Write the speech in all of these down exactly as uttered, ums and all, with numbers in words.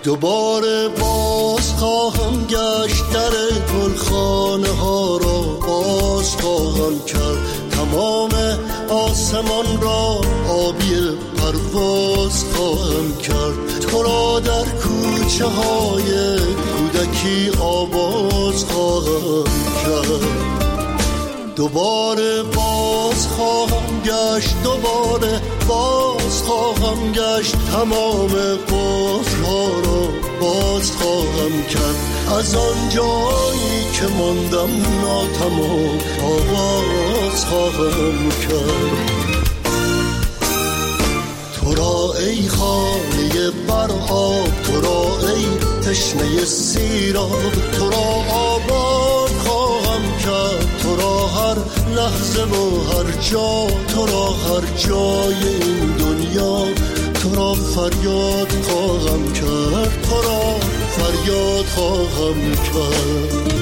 دوباره باز خواهم گشت، در گلخانه ها را باز خواهم کرد، تمام آسمان را آبی پرواز خواهم کرد، تو را در کوچه های کودکی آواز خواهم کرد. دوباره باز خواهم گشت، دوباره باز خواهم گشت، تمام قفل ها را باز خواهم کرد، از آن جایی که ماندم ناتمام آواز خواهم کرد. تو را ای خانه بر آب، تو را ای تشنه سیراب، تو را آباد خواهم کرد، تو را هر لحظه و هر جا، تو را هر جای این دنیا، تو را فریاد خواهم کرد، تو را فریاد خواهم کرد.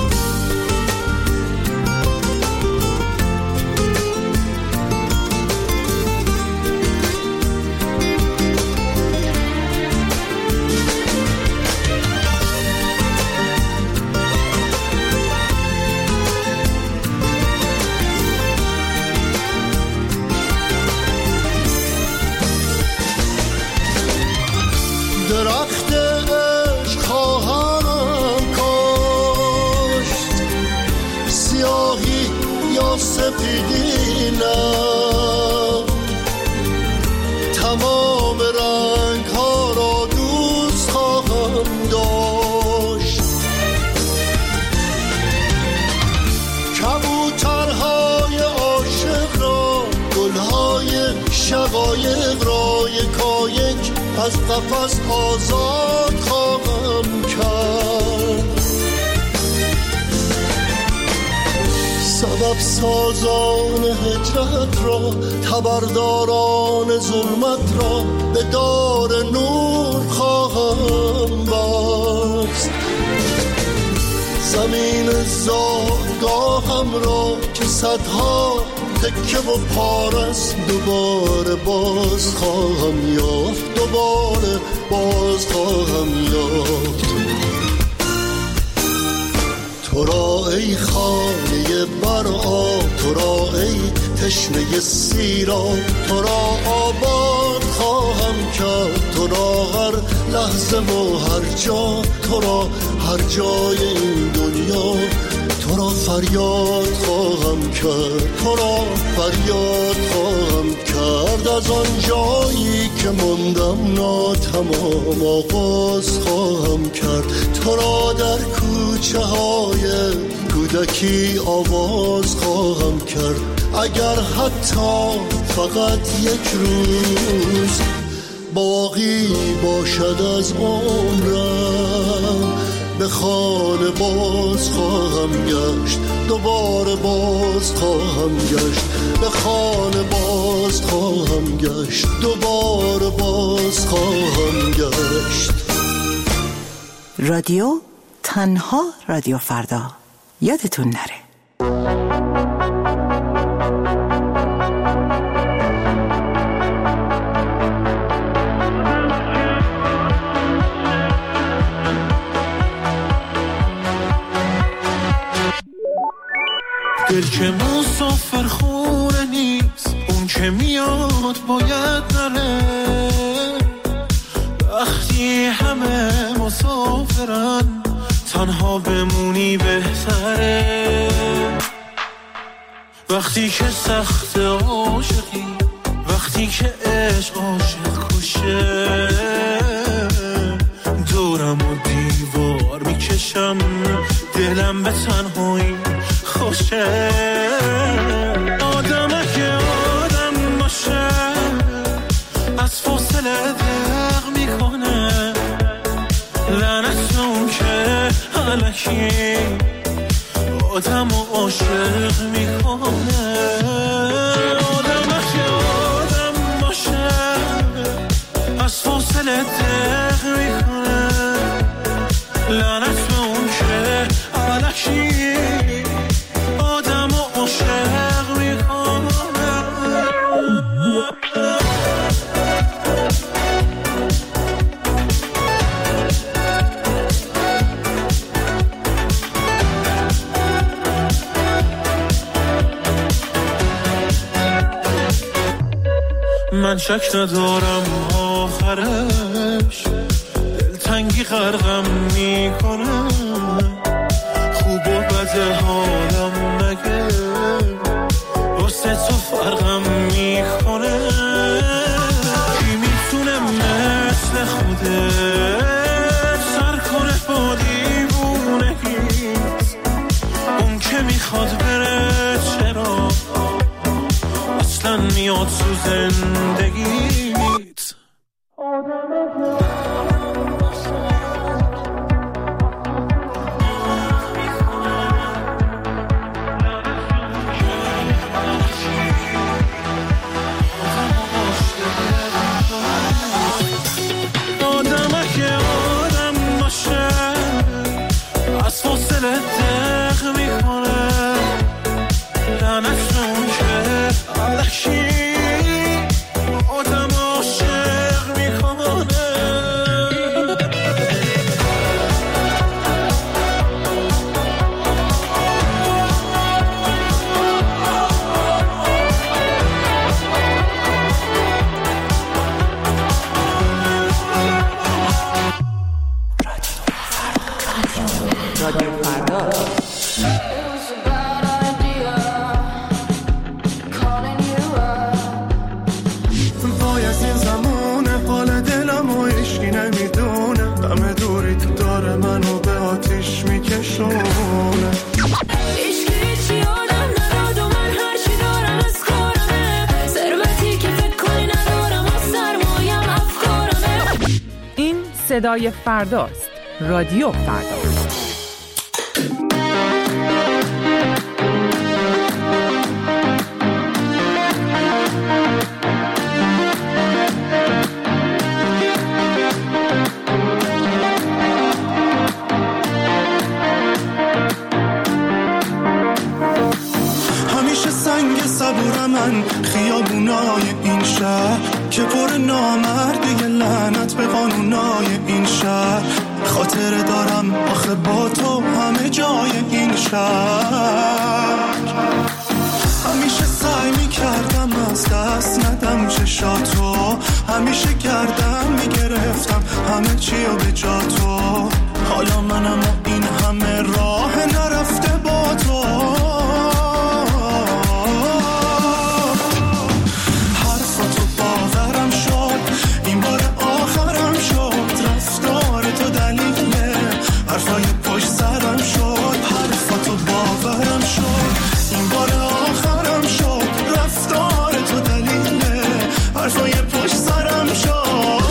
درخت عشق خواهم کاشت، سیاهی یا سپیدی نه، تمام رنگ ها را دوست خواهم داشت، کبوترهای عاشق را، گلهای شقایق را یکایک از قفس آزاد خواهم کرد، سبب سازان هجرت را، تبرداران ظلمت را به دار نور خواهم بست، زمین زادگاهم را که صدها تکه و پارست دوباره باز خواهم یافت، دوباره باز خواهم یافت. تو را ای خانه بر آب، تو را ای تشنه سیراب، تو را آباد خواهم کرد، تو را هر لحظه و هر جا، تو را هر جای این دنیا، تو را فریاد خواهم کرد، تو را فریاد خواهم کرد، از آن جایی که ماندم ناتمام آغاز خواهم کرد، تو را در کوچه های کودکی آواز خواهم کرد، اگر حتی فقط یک روز باقی باشد از عمرم، به خانه باز خواهم گشت، دوباره باز خواهم گشت، به خانه باز خواهم گشت، دوباره باز خواهم گشت. رادیو تنها رادیو فردا، یادتون نره. دل که مسافر خونه نیست، اون که میاد باید نره، وقتی همه مسافرن تنها بمونی بهتره، وقتی که سخت عاشقی، وقتی که عشق عاشق کشه، دورم و دیوار میکشم، دلم به تنهایی خوشه، آدم اگه آدم باشه از فاصله دق میکنه، لعنت اون که الکی آدم و عاشق میکنه، آدم اگه آدم باشه از فاصله دق میکنه، لعنت اون که الکی آدم و عاشق میکنه. من شک ندارم آخرش دلتنگی غرقم میکنه، خوب و بد حالم مگه واسه تو فرقم میکنه. کی میتونه مثل خودت سر کنه با دیوونگیت؟ اون که میخواد بره چرا اصلا میاد تو زندگیت؟ صدای فرداست. رادیو فردا. همیشه سنگ صبور من خیابونای این شهر که پر نامرد یه لعنت به قانونای این شهر. خاطره دارم آخه با تو همه جای این شهر. همیشه سعی میکردم از دست ندم چشاتو، همیشه گردم میگرفتم همه چی رو به جا تو. حالا منم و این همه راه نرفته با تو. حرفای پشت سرم شد، حرفاتو باورم شد، این بار آخرم شد. رفتار تو دلیله حرفای پشت سرم شد.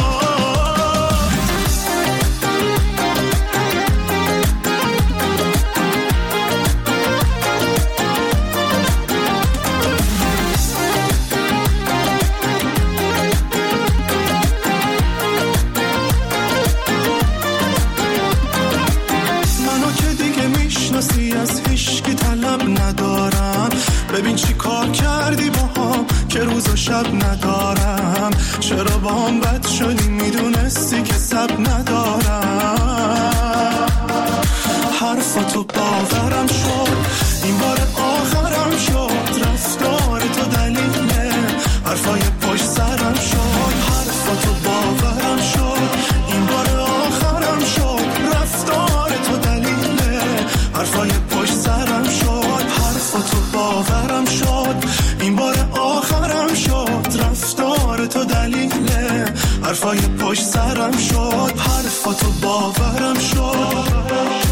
از هیچکی طلب ندارم، ببین چی کار کردی با هم که روز و شب ندارم. چرا با هم بد شدی میدونستی که سب ندارم. حرفاتو باورم شد، این بار آخرم شد. رفتار تو دلیله حرفای پشت سرم شد. حرفاتو باورم شد، این بار آخرم شد. رفتار تو دلیله حرفای پشت سرم شد. حرفاتو باورم شد، این بار آخرم شد. رفتار تو دلیله حرفای پشت سرم شد. حرفاتو باورم شد.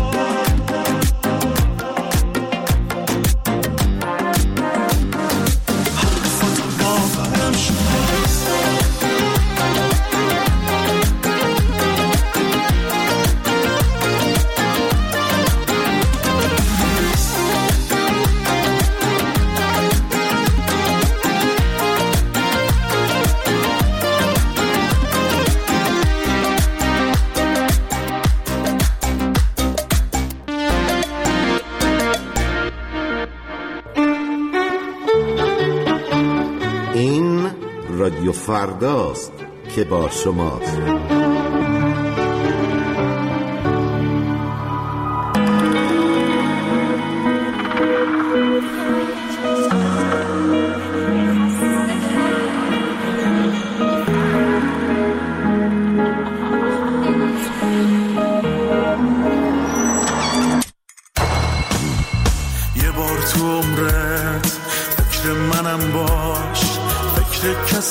رادیو فرداست که با شماست.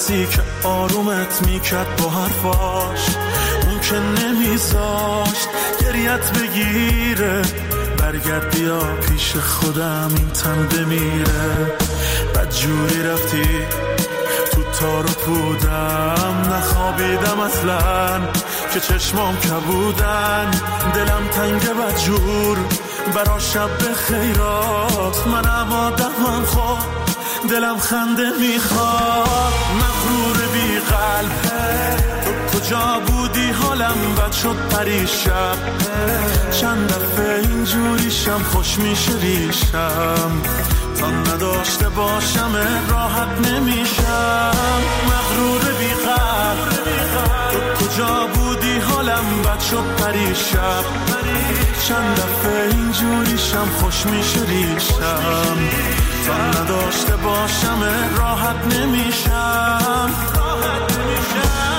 کسی که آرومت میکرد با حرفاش، اون که نمیذاشت گریت بگیره. برگرد بیا پیش خودم این تن بمیره. بد جوری رفتی تو تارو پودم، نخوابیدم اصلا که چشمام کبودن. دلم تنگه بدجور برا شب خیرات، منم آدمم خود دلم خنده میخواد. مغرور بی قلب تو کجا بودی؟ حالم بد شد پریشب، چند دفعه اینجوریشم خوش میشه ریشم. تا نداشته باشم راحت نمیشم. مغرور بی قلب تو کجا بودی؟ حالم بد شد پریشب، چند دفعه اینجوریشم خوش میشه ریشم. تا نداشته باشم راحت نمیشم. راحت نمیشم.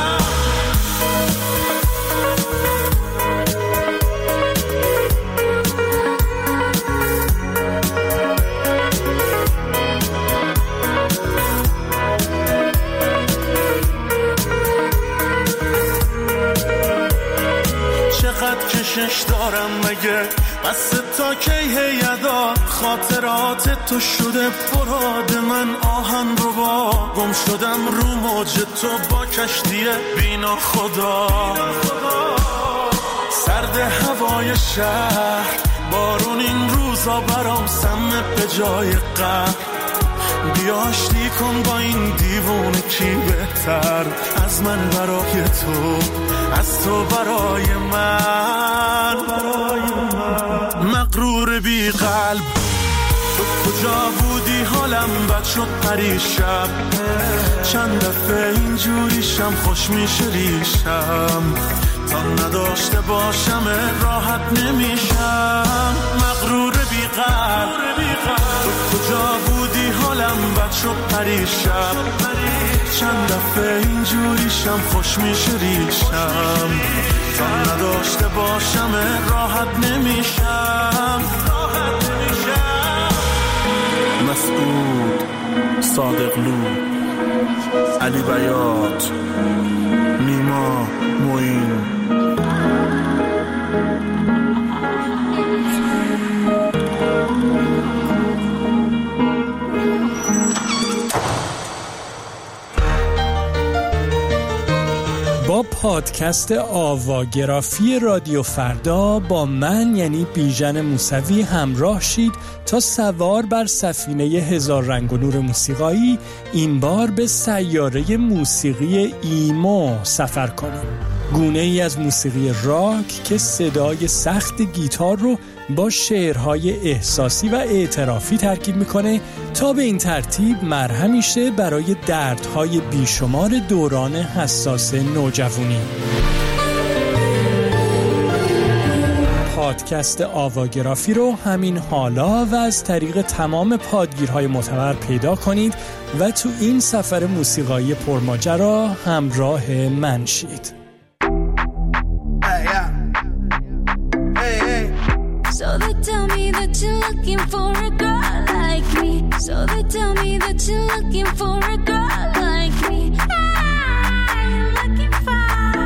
چقدر کشش دارم مگه بس تا کی هیدا؟ خاطرات تو شده فراد من آهن رو با. گم شدم رو موج تو با کشتی بینا خدا. سرد هوای شهر بارون این روزا برام سمه به جای قهر. بیا آشتی کن با این دیوونه کی بهتر از من برای تو، از تو برای من. برای من مغرور بی قلب تو کجا بودی؟ حالم بد شد پریشب، چند دفعه اینجوریشم خوش میشه ریشم. تا نداشته باشم راحت نمیشم. مغرور بی قلب تو کجا بودی؟ حالم بد شد پریشب، چند دفعه اینجوریشم خوش میشه ریشم. تا نداشته باشم راحت نمیشم. راحت نمیشم. مسعود، صادقلو، علی بیات، نیما، معین. با پادکست آواگرافی رادیو فردا با من یعنی بیژن موسوی همراه شید تا سوار بر سفینه هزار رنگ و نور موسیقایی این بار به سیاره موسیقی ایمو سفر کنیم. گونه ای از موسیقی راک که صدای سخت گیتار رو با شعرهای احساسی و اعترافی ترکیب میکنه تا به این ترتیب مرهمی شه برای دردهای بیشمار دوران حساس نوجوانی. پادکست آواگرافی رو همین حالا و از طریق تمام پادگیرهای معتبر پیدا کنید و تو این سفر موسیقایی پرماجرا همراه من شید. So they tell me that you're looking for a girl like me. So they tell me that you're looking for a girl like me. I'm looking for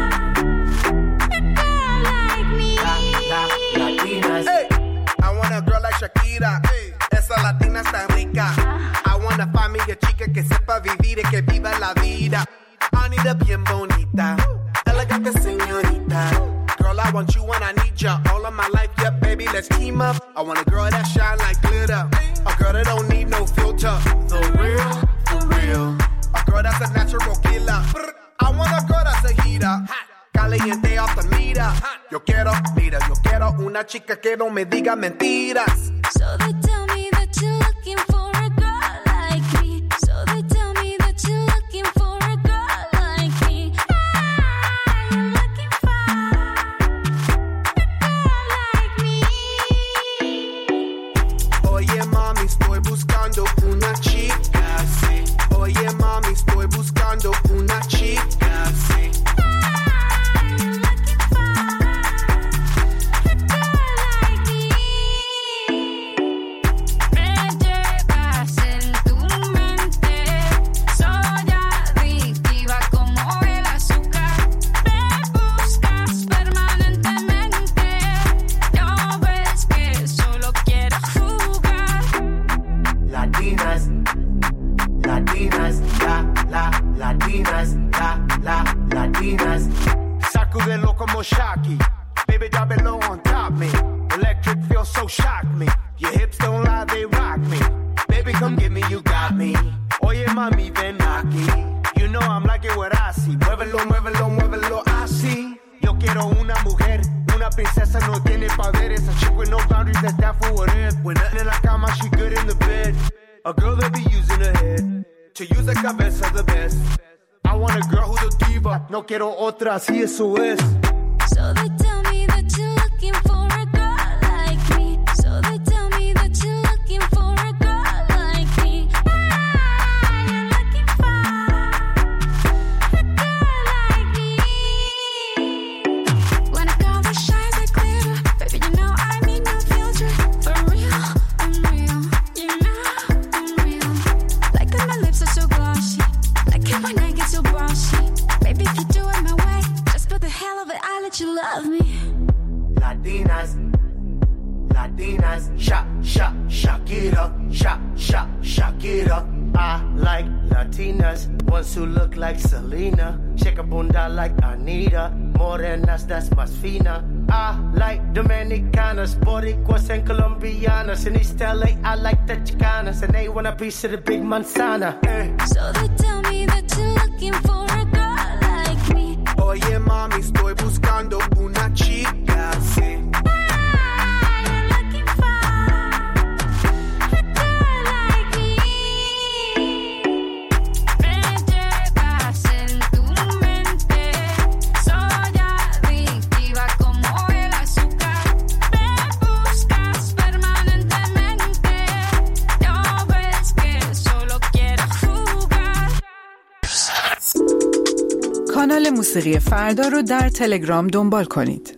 a girl like me. La, la, Latinas. Hey, I want a girl like Shakira. Hey, esa latina está rica. I wanna find me a chica que sepa vivir y que viva la vida. Anita bien bonita, elegante señorita. Girl, I want you and I need ya all of my life, yeah, baby, let's team up. I want a girl that shine like glitter, a girl that don't need no filter. The real, the real, a girl that's a natural killer. I want a girl that's a heater, caliente off the meter. Yo quiero, mira, yo quiero una chica que no me diga mentiras. So they tell me that you're looking for a girl like me. So they tell me that you're looking for a girl like me. I'm looking for Oye mami, estoy buscando una chica, sí. Oye mami, estoy buscando una chica, sí. I'm looking for a girl like me. sube loco como Shocky. Baby, drop it low on top me. Electric feel so shock me. Your hips don't lie, they rock me. Baby, come get me, you got me. Oye, mami, ven aquí. You know I'm like it what I see. Muévelo, muévelo, muévelo así. Yo quiero una mujer, una princesa, no tiene poderes. A chick with no boundaries, that's that for what it. When nothing in la cama, she good in the bed. A girl that be using her head to use the cabeza the best. I want a girl who's a diva. No quiero otra, así eso es. So they tell me that you're looking for a girl like me. So they tell me that you're looking for a girl like me. Ah, you're looking for a girl like me. When a girl that shines like glitter, baby, you know I need no filter. For real, I'm real. You know I'm real. Like when my lips are so glossy. Like it when I get so bossy. Baby, if you do it my way, just for the hell of it, I let you love me. Latinas, Latinas, shak, shak, Shakira, shak, shak, Shakira. I like Latinas, ones who look like Selena, shake a bunda like Anita, morenas, that's más fina. I like Dominicanas, Boricuas and Colombianas, in East L A I like the Chicanas, and they want a piece of the big manzana. Eh. So they tell me that you're looking for a girl like me. Oye mami, estoy buscando una chica, sí. کانال موسیقی فردا رو در تلگرام دنبال کنید.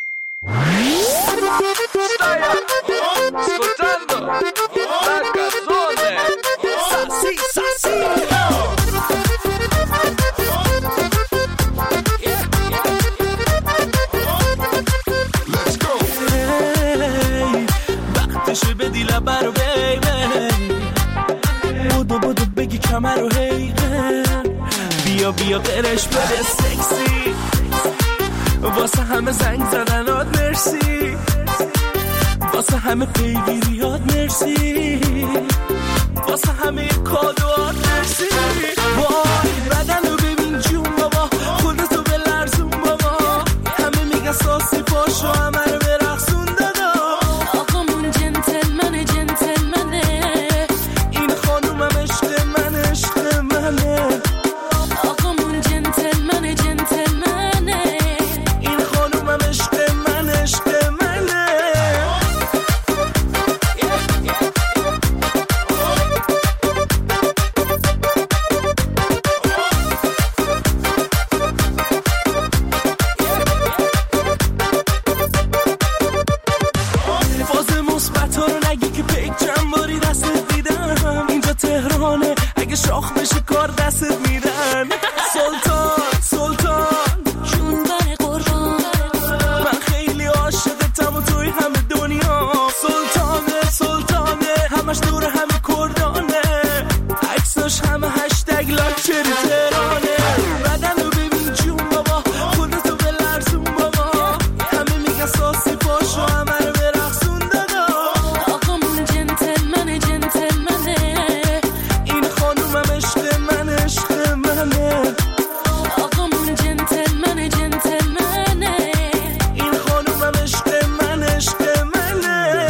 وقتشه بدی لبه رو بیبه بودو بودو بگی کمر رو هیگه بیا بیا برش بده سکسی واسه همه زنگ زدنات مرسی واسه همه پیگیریات مرسی واسه همه کادوات مرسی وای بدن رو ببین جون بابا خودتو بلرزون بابا همه میگن ساسی پاشو همه رو برقصون دادا آقامون جنتلمنه جنتلمنه این خانومم عشق من عشق منه آقامون جنتلمنه جنتلمنه این خانومم عشق من عشق منه فاز مثبت ها رو نگی که پیک چند باری دستت دیدم اینجا تهرانه اگه شاخ بشه کار دستت میدن سلطان سلطان جون بر قربان من خیلی عاشقتم و توی همه دنیا سلطانه سلطانه همش دور همه کردانه عکساش همه هشتگ لاکچری تهرانه بدن رو ببین جون بابا خودتو بلرزون بابا همه میگن ساسی پاشو همه رو برقصون دادا آقامون جنتلمنه جنتلمنه این خانومم عشق من عشق منه آقامون جنتلمنه جنتلمنه این خانومم عشق من عشق منه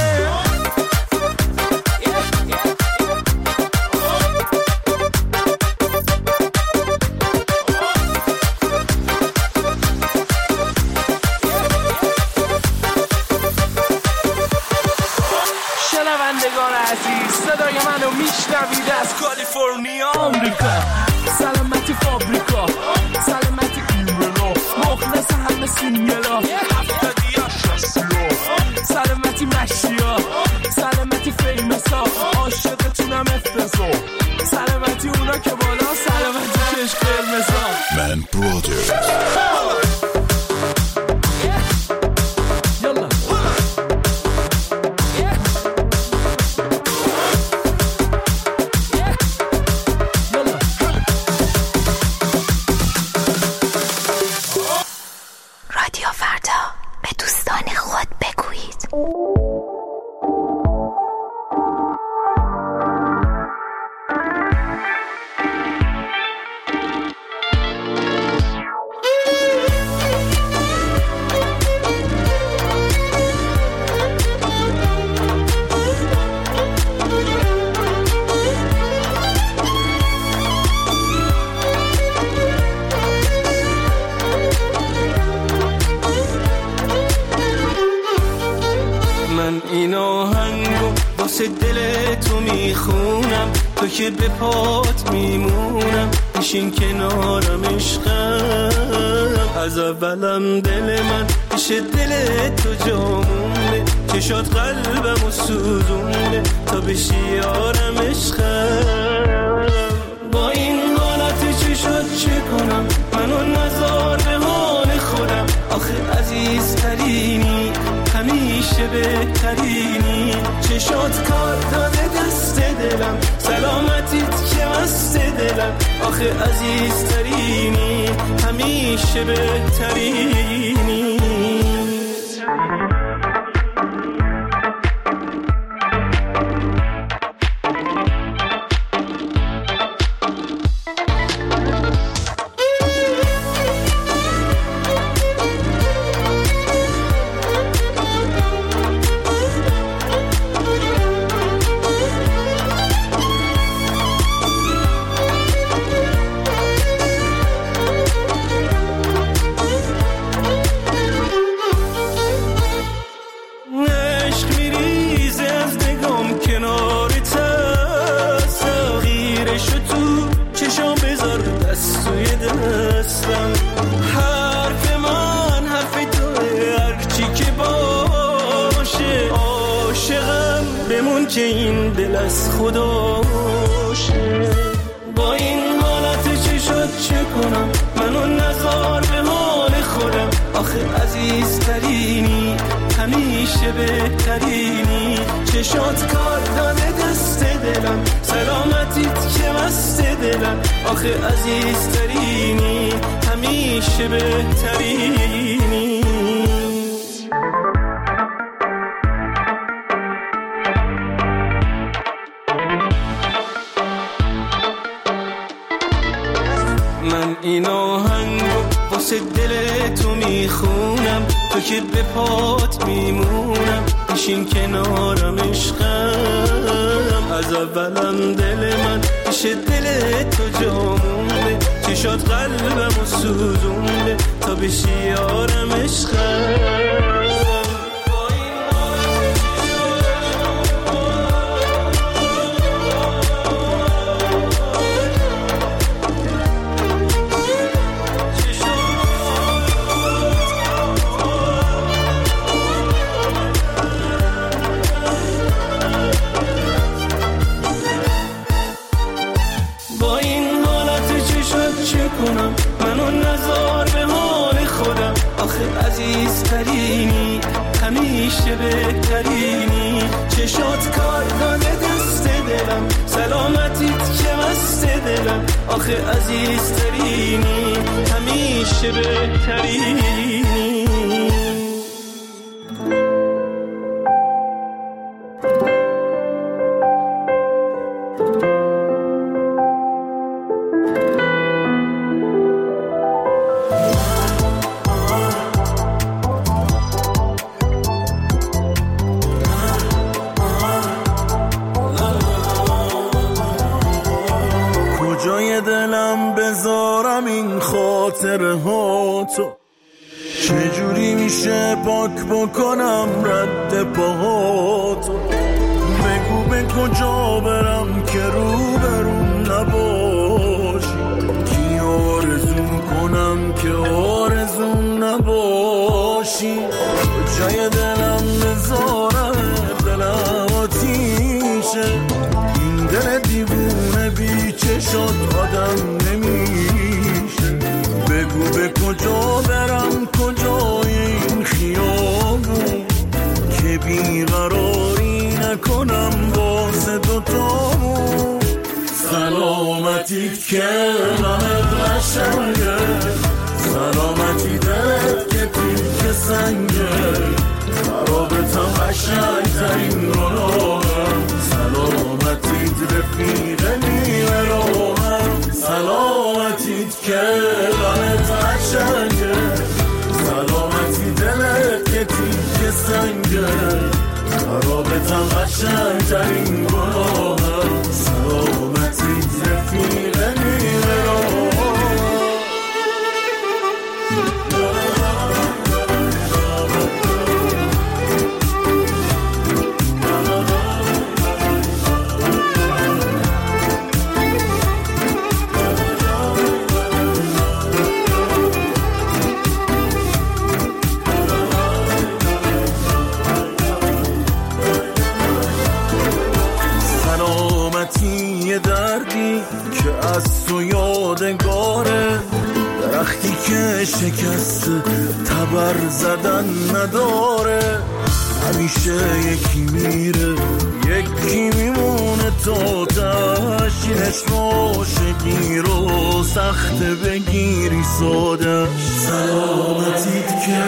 شنوندگان عزیز صدای منو میشنوید از کالیفرنیا آمریکا سلامتی فابریکا سلامتی ایمرلا مخلص همه سینگلا هفتادی ها شستی ها سلامتی مشتی ها سلامتی فیمسا عاشقتونم افتضا سلامتی اونا که بالا سلامتی کش قرمزا من برادرز یالا این آهنگو واسه دل تو میخونم، تو که به پات میمونم، بشین کنارم عشقم. از اولم دل من پیش دل تو جامونه، چشات قلبمو سوزونه تا بشی یارم عشقم. با این حالت چشات چه کنم، منو نزار به حال خودم. آخه عزیزترینی، همیشه بهترینی، چشات کار داده دست دلم، سلامتیت که مست دلم. آخه عزیزترینی، همیشه بهترینی. که این دل از خداشه. با این حالت چشات چه کنم، منو نزار به حال خودم. آخه عزیزترینی، همیشه بهترینی، چشات کار داده دست دلم، سلامتیت که مست دلم. آخه عزیزترینی، همیشه بهترینی. من این آهنگو واسه دل تو میخونم، تو که به پات میمونم، بشین کنارم عشقم. از اولم دل من پیش دل تو جامونه، چشات قلبمو سوزونه تا بشی یارم عشقم. منو نزار به حال خودم. آخه عزیزترینی، همیشه بهترینی، چشات کار داده دست دلم، سلامتیت که مست دلم. آخه عزیزترینی، همیشه بهترینی. کجای دلم بذارم این خاطره ها تو، چجوری میشه پاک بکنم رد پاهاتو. بگو به کجا برم که رو برون نباشی، کی آرزو کنم که آرزوم نباشی. کجای دلم بذارم دلم آتیشه، این دل دیوونه بی چشات آدم نمیشه. بگو به کجا برم کجای این خیابون، که بیقراری نکنم واسه دوتامون. سلامتیت که غمت قشنگه، سلامتی دلت که تیک سنگه، خرابتم قشنگترین گناهم سلامتیت رفیق نیمه راهم سلامتیت که لانت قشنگه سلامتی دلت که تیک سنگه خرابتم قشنگترین گناهم سلامتیت رفیق نیمه راهم یه دردی که از تو یادگاره درختی که شکست تبر زدن نداره همیشه یکی میره یکی میمونه تا تشینش عاشقی رو سخت بگیری سادش سلامتیت که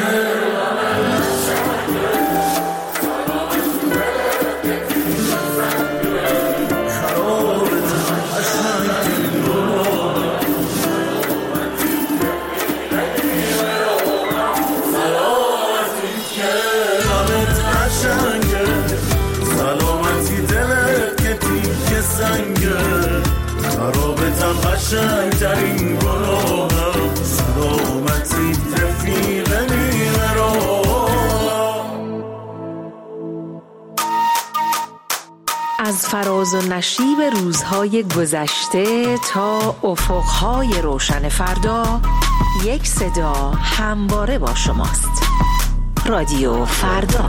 خرابتم قشنگترین گناهم سلامتی رفیق نیمه راهم از فراز و نشیب روزهای گذشته تا افقهای روشن فردا یک صدا همواره با شماست. رادیو فردا.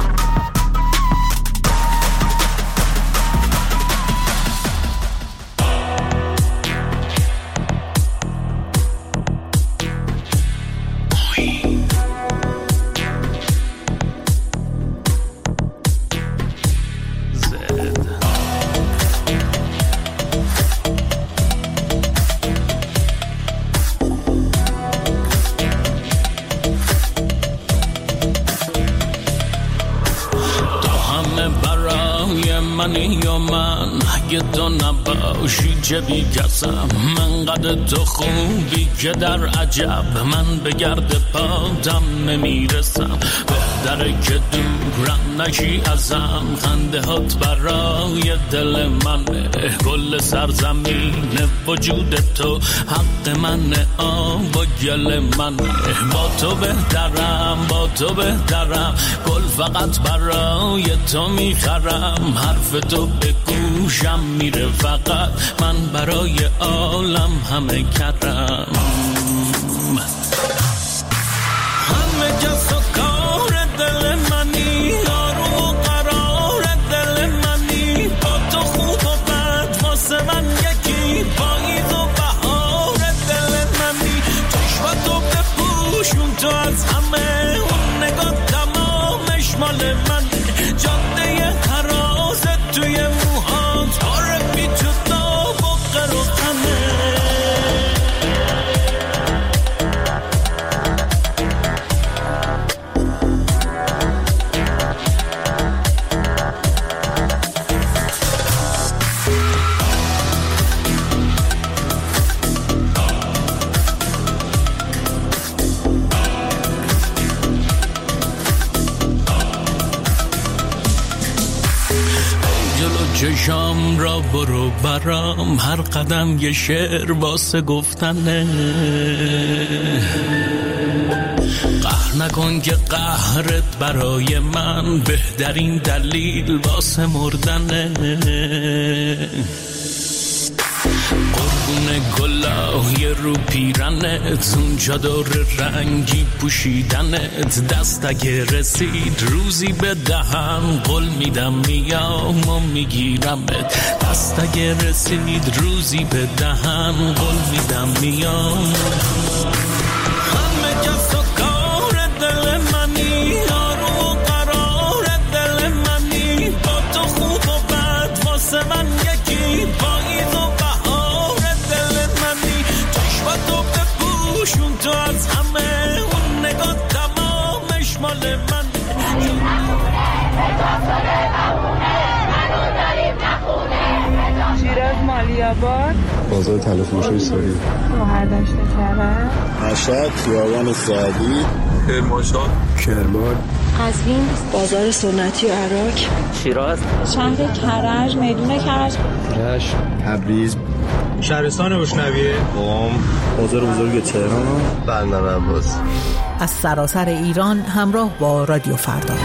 یا من اگه تو نباشی چه بی کسم من قد تو خوبی که در عجب من به گرد پاتم نمیرسم بهتره که دورم نشی ازم خنده هات برای دل منه کل سرزمین وجود تو حق منه آب و گل منه با تو بهترم با تو بهترم گل فقط برای تو میخرم حرف تو به گوشم میره فقط من برای عالم همه کردم همه کس و کار دل منی آروم و قرار دل منی با تو خوب و بد واسه من یکی پاییز و بهار دل منی چشم تو بپوشون تو از همه اون نگاه تمامش مال من جاده حراست توی موهات آره بی جدا و قر و خمه چشام را برو برام هر قدم یه شعر واسه گفتنه قهر نکن که قهرت برای من بهترین دلیل واسه مردنه قربون گلای رو پیرنت اون چادر رنگی پوشیدنت دست اگه رسید روزی به دهن قول میدم میام و میگیرمت دست اگه رسید روزی به دهن قول میدم میام همه کس و کار دل منی آروم و قرار دل منی با تو خوب و بد واسه من یکی پاییز و بهار دل منی چشم تو بپوشون تو از همه اون نگاه تمامش مال من آباد، بازار طلا فروشی سوری، گوهردشت کرج، مشهد، خیابان سعدی، کرمانشاه، کرمان، قزوین، بازار سنتی عراق، شیراز، شهر کرج، میدون کرج، رشت، تبریز، شهرستان بوشنویه، قم، بازار بزرگ تهران، بندر عباس. از سراسر ایران همراه با رادیو فردا.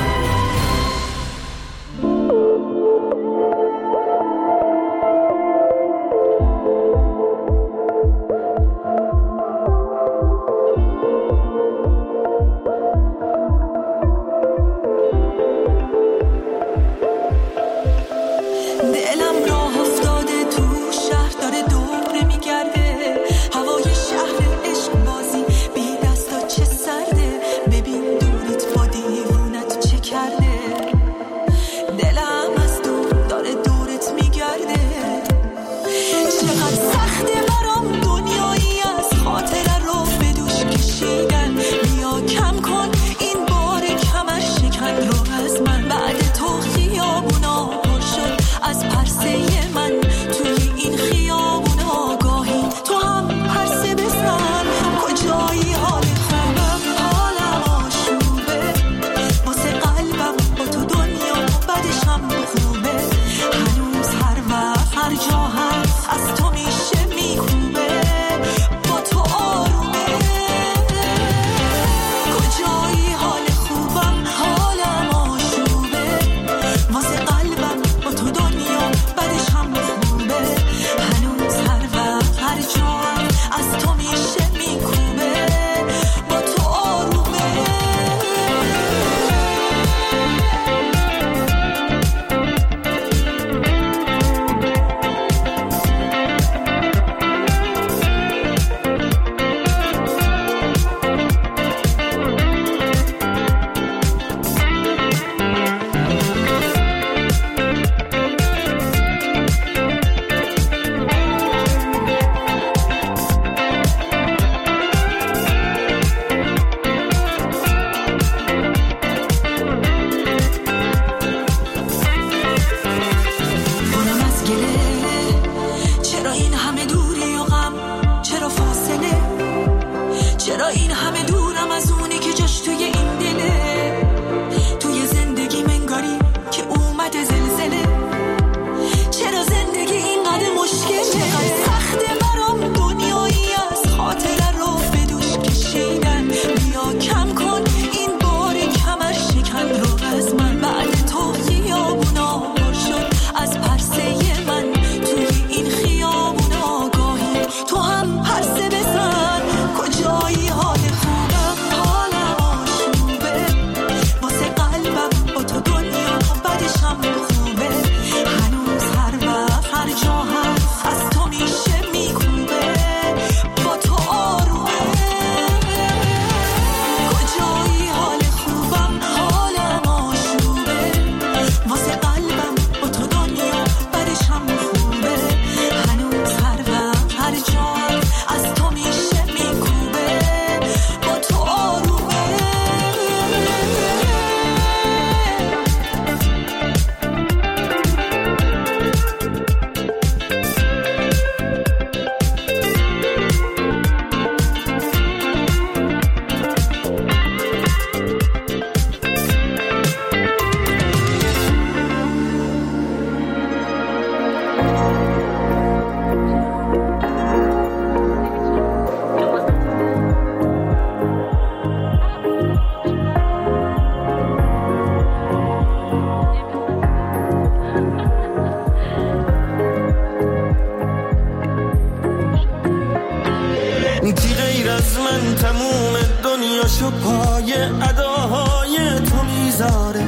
پاشو پای اداهای تو میذاره،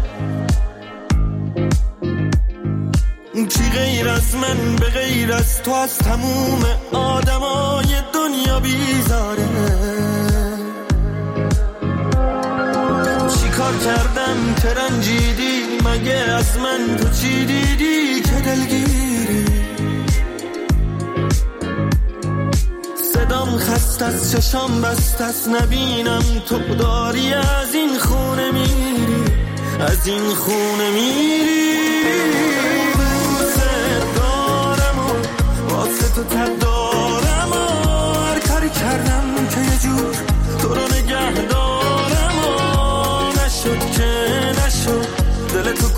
کی غیر از من به غیر از تو از تموم آدمای دنیا بیزاره. چی کار کردم که رنجیدی، مگه از من تو چی دیدی که دلگیری؟ صدام خست از چشام بست از نبینم تو داری از این خونه میری، از این خونه میری. دوست دارم و با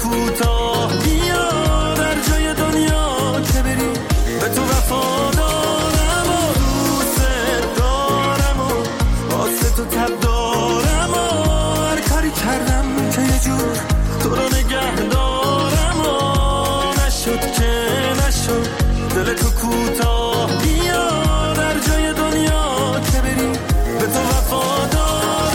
کوتاه بیا در جای دنیا که بری به تو وفادارم و دوست دارم و واسه تو تب دارم و هر کاری کردم که یه جور تو رو نگه دارم و نشد که نشد دل تو کوتاه بیا در جای دنیا که بری به تو وفادارم.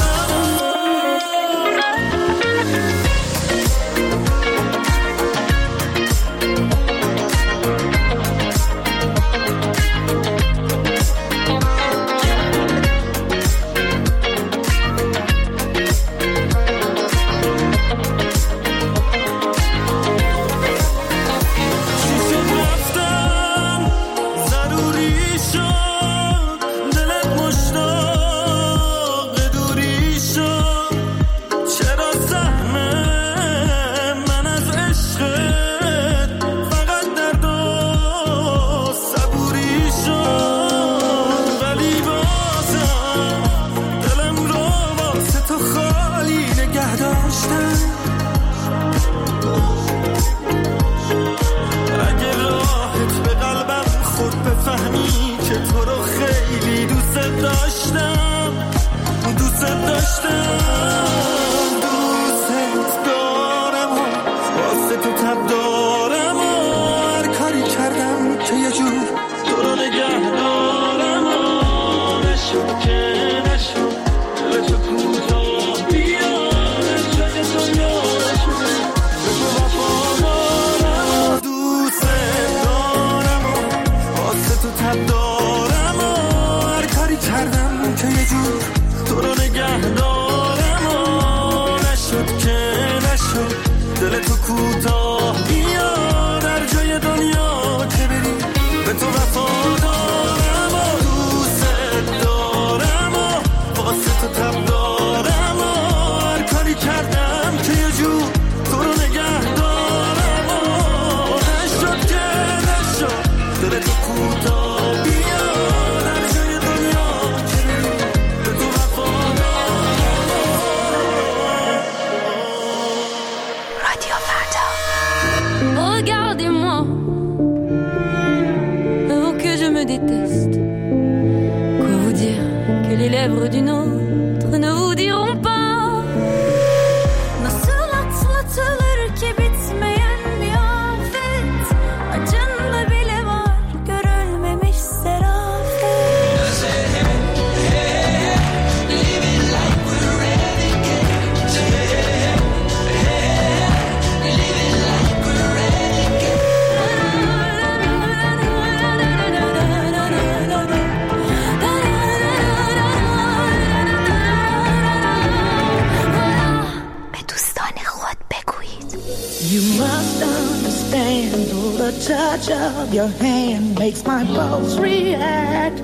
Your hand makes my pulse react.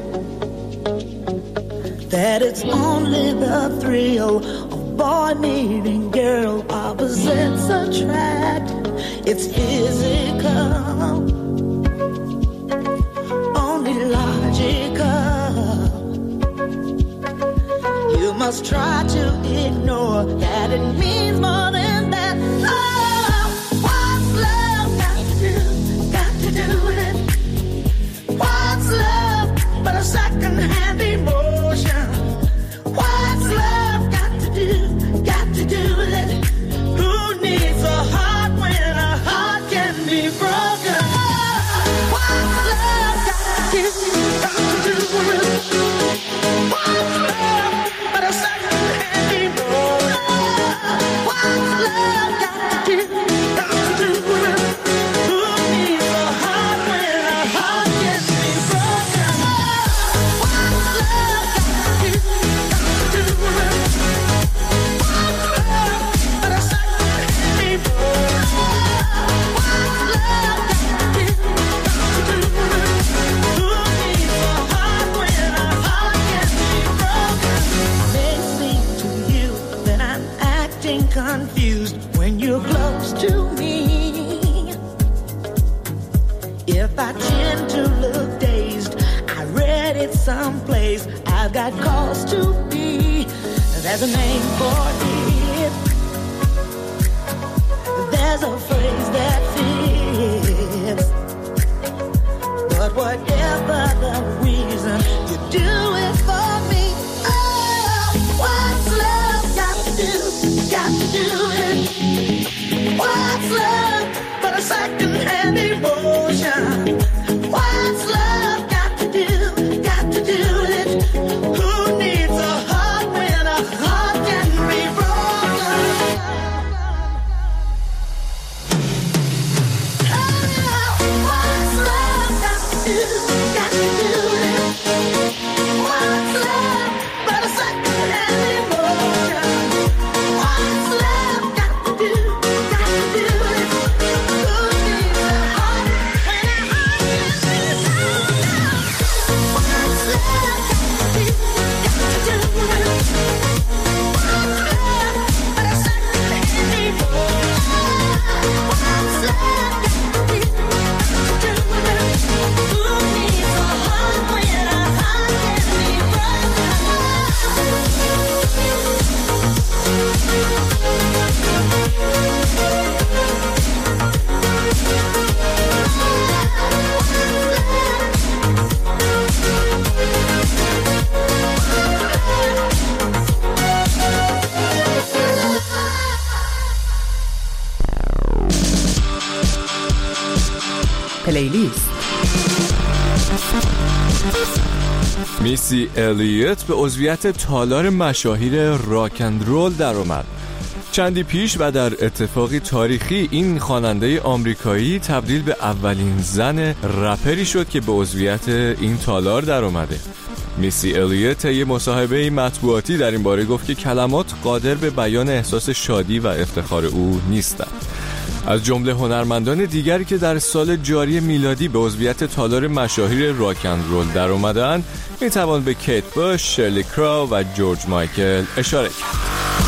That it's only the thrill of boy meeting girl, opposites attract. It's physical, only logical. You must try to ignore that it means more than that. Oh, what's love got to do? Do it. What's love but a second-hand emotion? What's love got to do? Got to do with it? Who needs a heart when a heart can be broken? What's love got to do? Got to do with it? What's love but a second-hand emotion? What's love got to do? Got to do with it? Confused when you're close to me. If I tend to look dazed, I read it someplace. I've got cause to be. There's a name for it. There's got to do it. What's love but a second-hand emotion? What's love got to do, got to do it? Who needs a heart when a heart can be broken? Oh, what's love got to do, got to do it? What's love but a second-hand emotion? What's love got to do, got to do it? Who needs a heart when a heart can be broken? What's love got to do, got to do it? What's love but a second-hand emotion? What's love got to do, got to do it? Who needs a heart when a heart can be broken? پلیلیست. میسی الیوت به عضویت تالار مشاهیر راک اند رول در اومد. چندی پیش و در اتفاقی تاریخی این خواننده آمریکایی تبدیل به اولین زن رپری شد که به عضویت این تالار در اومده. میسی الیوت یه مصاحبه مطبوعاتی در این باره گفت که کلمات قادر به بیان احساس شادی و افتخار او نیستند. از جمله هنرمندان دیگری که در سال جاری میلادی به عضویت تالار مشاهیر راک اند رول در اومدن میتوان به کیت باش، شرلی کراو و جورج مایکل اشاره کرد.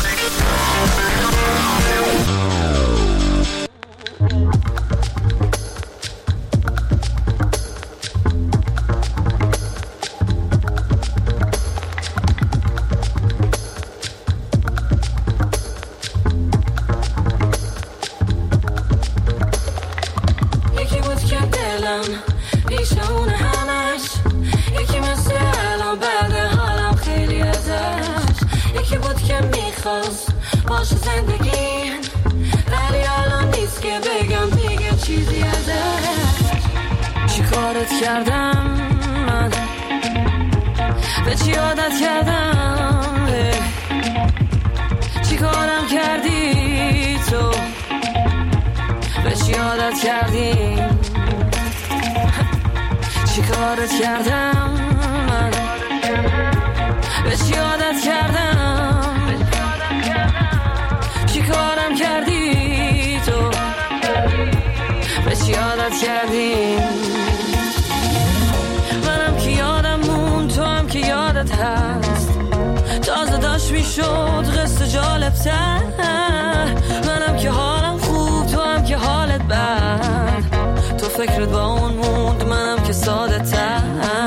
باشه زندگی ولی الان نیست که بگم دیگه چیزی ازش. چی کارت کردم من، به چی عادت کردم، چی کارم کردی تو، به چی عادت کردی، چی کارت کردم من، به چی عادت کردم، چی کارم کردی تو، به چی عادت کردی. منم که یادم مون، تو هم که یادت هست، تازه داشت میشد قصه جالب تر. منم که حالم خوب، تو هم که حالت بد، تو فکرت با اون موند، منم که ساده تر.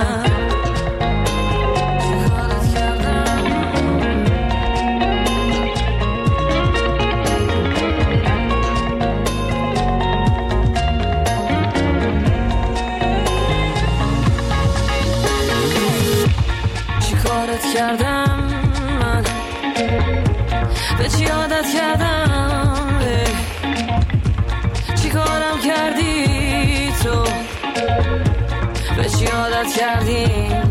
کردم من، به چی عادت کردم، چی کارم کردی تو، به چی عادت کردی،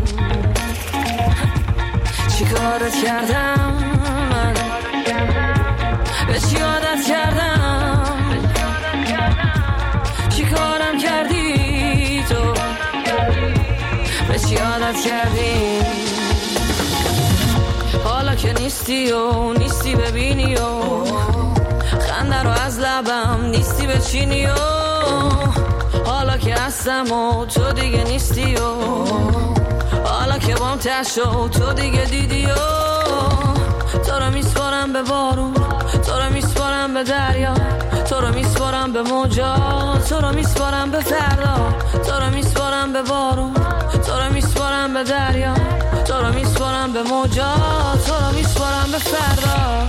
چی کارت کردم من، به چی عادت کردم، چی کارم کردی تو، به چی عادت کردی. حالا که نیستی و نیستی ببینی و خنده رو از لبم نیستی بچینی و حالا که هستم و تو دیگه نیستی و حالا که بام تشو تو دیگه دیدی و تو رو میسپارم به بارون، تو رو میسپارم به دریا، تو رو میسپارم به موجا، تو رو میسپارم به فردا، تو رو میسپارم به بارون، تو رو میسپارم به دریا، تو رو میسپارم به موجا، تو رو میسپارم به فردا.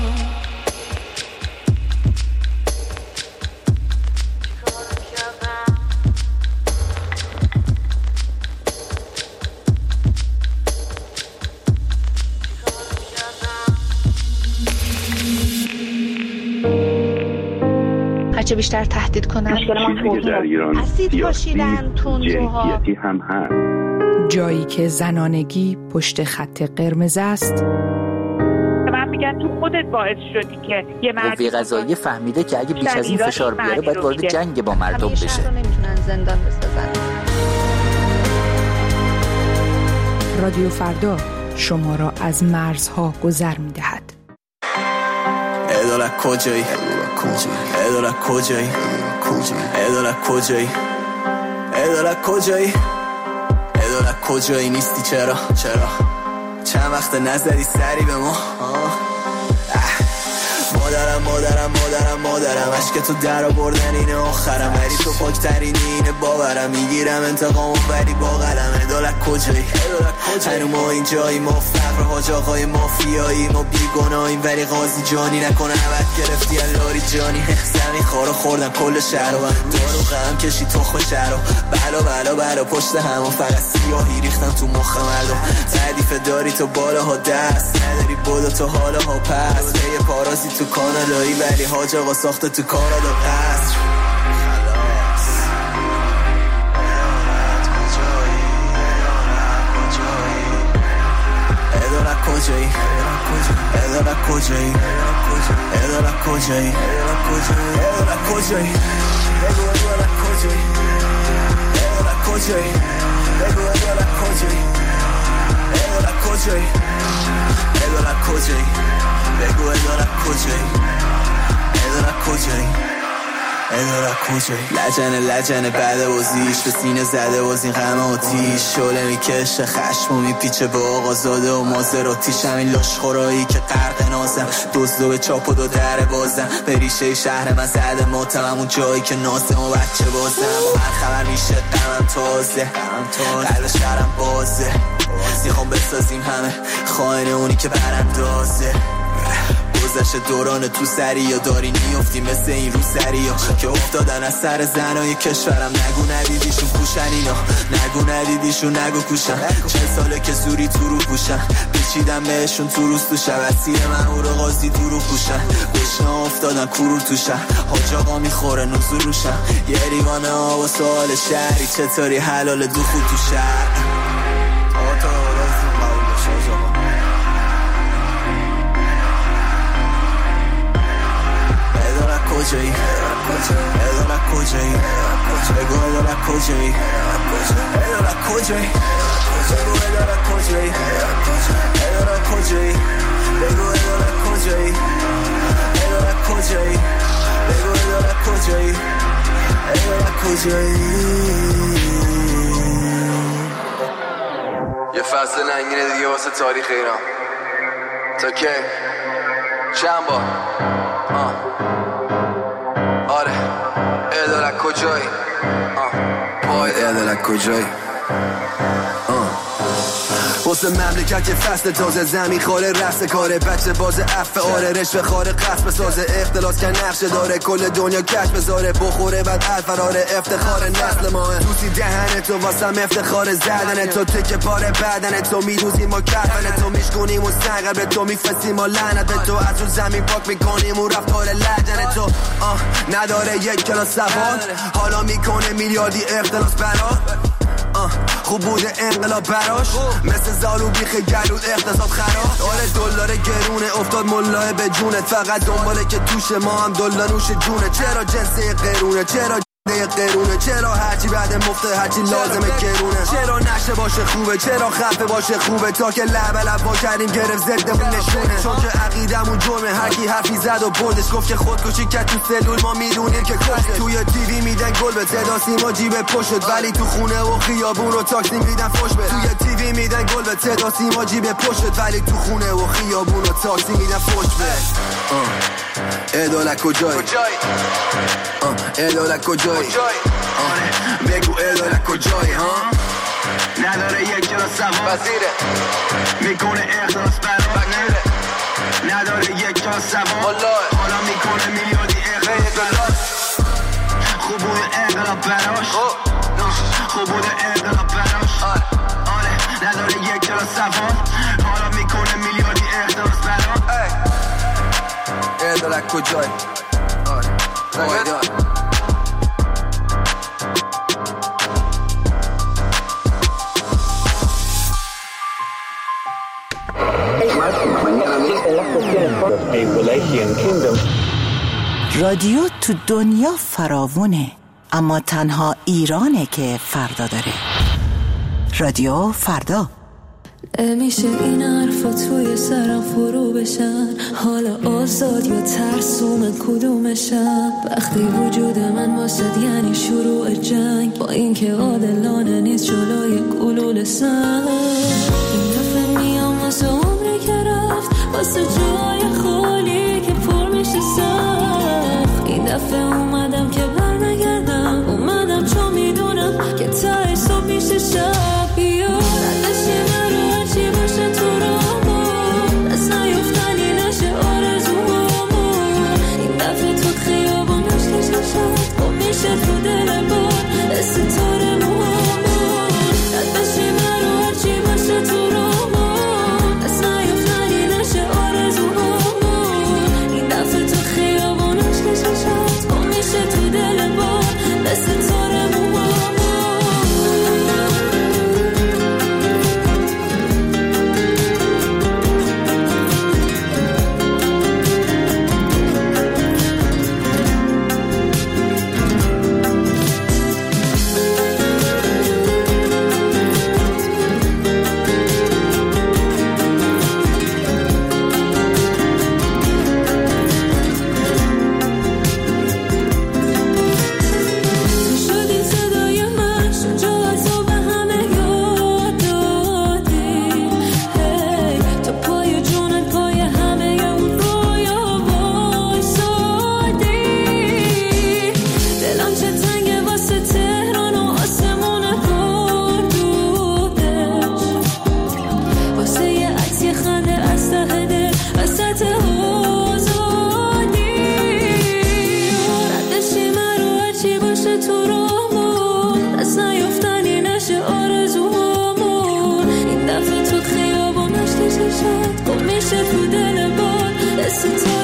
هرچه بیشتر تهدید کنن. چیزی که در ایران اسید پاشیدن، تندروها، جنسیتی هم هست. جایی که زنانگی پشت خط قرمز است. من میگم تو خودت باعث شدی که یه مرد قوه قضاییه فهمیده که اگه بیش از این فشار بیاره باید وارد جنگ با مردم بشه. همیشه رو نمیتونن زندان بسازن. رادیو فردا شما را از مرزها گذر می‌دهد. اداره کجایی؟ اداره کجایی؟ اداره کجایی؟ اداره کجایی؟ اداره کجایی نیستی چرا؟ چرا؟ چند وقت نظری سری به ما؟ مادرم مادرم مادرم مادرم عشق تو در آوردن اینه آخرم، ولی تو پاکترینی اینه باورم، میگیرم انتقامو ولی با قلم. ادالت کجایی؟ هنو ما اینجایی، ما فقر حاج آقای مافیایی، ما بیگناهیم ولی قاضی جانی نکنه عبد گرفتی لاری جانی. زمین خارو خوردن کل شهر و دارو غم کشی تخم شهر و بلا بلا بلا پشت هم و فقط سیاهی ریختم تو مخ مردم. تعریف داری تو بالاها دست نداری بودو تو حالاها پس به یه پارازی تو کانادایی ولی حاج آقا ساخته تو کانادا قصر. اداره کجایی؟ اداره کجایی؟ اداره کجایی؟ اداره کجایی؟ بگو اداره کجایی؟ اداره کجایی؟ بگو اداره کجایی؟ اداره کجایی؟ اداره کجایی؟ بگو اداره کجایی؟ اداره کجایی؟ اداره کجایی؟ لجنه لجنه بعد بازیش به سینه زده باز این غم آتیش، شعله میکشه خشم و میپیچه به آقا زاده و مازراتیش. همین لاشخورایی که غرق نازم دزدو به چاپ و دو در بازم، به ریشه شهر من زده ماتم اون جایی که نازم و بچه بازم. هر خبر میشه غمم تازه قلب شهرم بازه، میخوام بسازیم همه خائن اونی که براندازه. گذشت دوران تو سری یا داری نیفتی مثل این رو سری ها که افتادن از سر زنای کشورم. نگو ندیدیشون کوشن اینا، نگو ندیدیشون نگو کوشن. چه ساله که زوری تو رو پوشن، پیچیدم بهشون تو روز تو شب. اسیر من او رو قاضی تو رو پوشن، گشنه افتادن کرور تو شن. حاج آقا میخوره نزول روشن، یه ریوانه ها و سوال شهری چطوری حلال دخول تو شهر. کجایی؟ اداره کجایی؟ بگو اداره کجایی؟ اداره کجایی؟ بگو اداره کجایی؟ اداره کجایی؟ بگو اداره کجایی؟ اداره کجایی؟ بگو اداره کجایی؟ اداره کجایی؟ یه فصل ننگینه دیگه واسه تاریخ ایران. تا کی؟ چند بار؟ آه آره اداره کجایی؟ پای اداره کجایی؟ واسه مملکت یه فصل تازه، زمین خاره رفت کاره، بچه باز عفه آره رشوه خاره قصد بسازه، اختلاس که نقشه داره کل دنیا کش بذاره، بخوره بعد الفراره افتخار نسل ماه. دوستی دهن تو واسم افتخار زدن تو، تکه پاره بدن تو میروزیم و کفن تو، میشکنیم و سنگر به تو میفسیم و لعنت به تو، از اون زمین پاک میکنیم و رفتار لجن تو. آه نداره یک کلاس سواد، حالا میکنه میلیاردی اختلاس برات. خوب بوده انقلاب براش، مثل زالو بیخ گلود اقتصاد خراب. آره دلار گرونه افتاد ملاه به جونت، فقط دنباله که توش ما هم دلار نوش جونه. چرا جنسه قرونه؟ چرا قرونه؟ چرا هرچی بعد مفته هرچی لازمه گرونه؟ چرا نشه باشه خوبه؟ چرا خفه باشه خوبه؟ تا که لب لب با کردیم گرفت زدمون نشونه، چون که عقیدمون جرمه. هرکی حرفی زد و بردش گفت که خودکشی کرد تو سلول، ما میدونیم که کشته. توی تیوی میدن گل به صدا سیما جیب پشت، ولی تو خونه و خیابون رو تاکسی میدن فوش به. توی تیوی میدن گل به صدا سیما جیب پشت، ولی تو خونه و خیابون رو تاکسی میدن فوش به. ادالت کجایی؟ ادالت کجایی؟ بگو ادالت کجایی؟ ها نداره یک کلاس سواد، میکنه اختلاس برات. نداره یک کلاس سواد، حالا میکنه میلیاردی اختلاس. خوب بوده انقلاب براش، خوب بوده انقلاب براش. آره نداره یک کلاس سواد، حالا میکنه میلیاردی اختلاس برات. ادالت کجایی؟ رادیو تو دنیا فراوونه، اما تنها ایرانه که فردا داره. رادیو فردا. نمیشه این حرفا توی سرم فرو بشن، حالا آزاد یا ترسوم کدومشم. وقتی وجود من واسد یعنی شروع جنگ، با اینکه عادلانه نیست جلوی گلوله سنگ. این دفعه میام واسه عمری که رفت، واسه جای خالی که پر میشه سخت. این دفعه اومدم که برنگردم، اومدم چون میدونم که ته صبح میشه شب. بیا ردشی من رو هرچی باشه تو رامون، از نیفتنی نشه آرزومون. این دفعه تو خیابون عشقش نشد، گم میشه تو دل بار ستاره موامون. ردشی من رو هرچی باشه تو رامون، از نیفتنی نشه آرزومون. این دفعه تو خیابون عشقش نشد، گم میشه تو دل بار ستاره موامون. It's